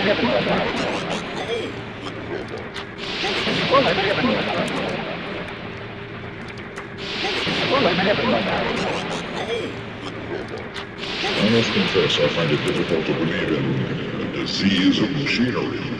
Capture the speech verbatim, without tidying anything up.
I must confess, I find it difficult to believe in a disease of machinery.